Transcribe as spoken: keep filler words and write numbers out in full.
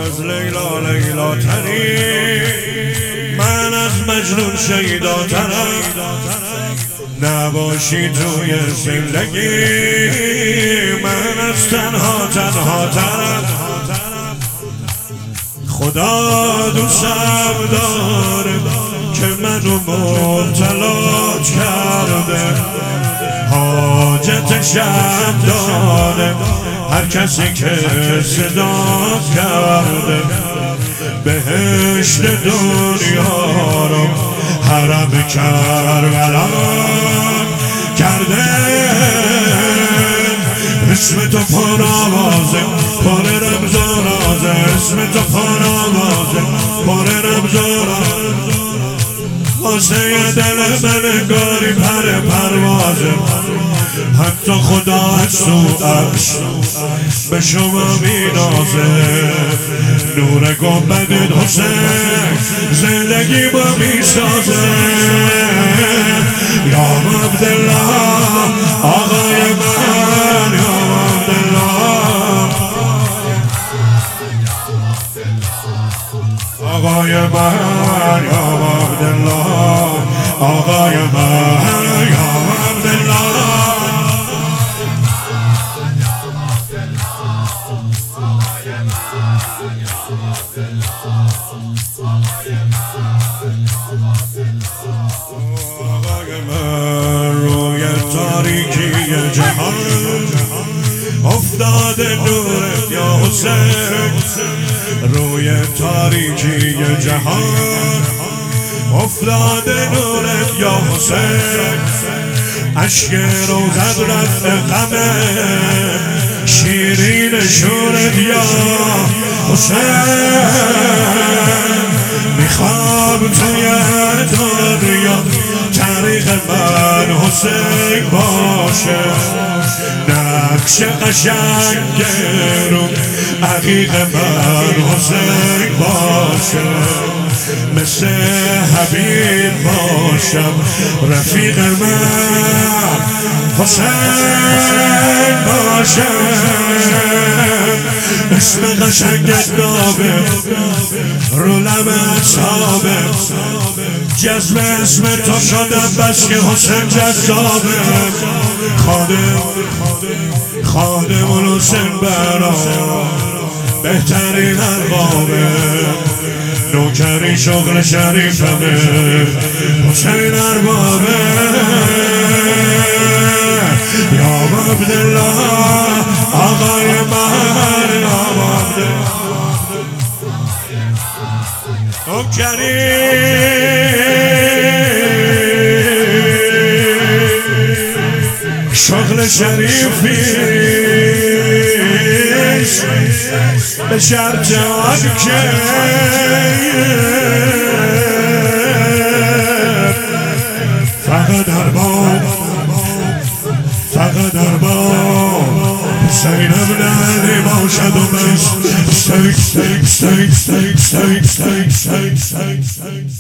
از لیلا لیلا تری، من از مجنون شیدا ترم، نباشی توی زندگی من از تنها تنها ترم. خدا دوستم داره که منو مبتلا کرده، حاجتشم داره هر کسی که صدا کرده. بهشت دنیا رو حرم کربلا کرده، اسم تو پر آوازه پر رمز و رازه، اسم تو پر آوازه پر رمز و رازه. واسه دل من گاری پر پروازه، حتی خدا از تو عرش به شما مینازه. نور گنبد حسین زندگی با میسازه. یا عبدالله آقای من، یا عبدالله آقای من، یا عبدالله آقای من، یا عبدالله. آقای من روی تاریکی جهان افتاده نورت یا حسین، روی تاریکی جهان افتاده نورت یا حسین. اشک روزت رفت غمه شیرین شورت یا حسین. میخوام توی دنیا طریق من حسین باشه، نقش قشنگ رو عقیق من حسین باشه. مثل حبیب باشم رفیق من حسین باشم. اسم قشنگت نامه رو لب اصحابه، جذب اسم تو شدم بس که حسین جذابه. خادم خادم الحسین برا بهترین اربابه، نوکری شغل شریفمه حسین اربابه. یا عبدالله آقای من، یا عبدالله نوکری شغل شریفی به شرط آن که فقط ارباب فقط ارباب حسینم نهلی باشد و بس. ستیک ستیک ستیک ستیک ستیک ستیک ستیک ستیک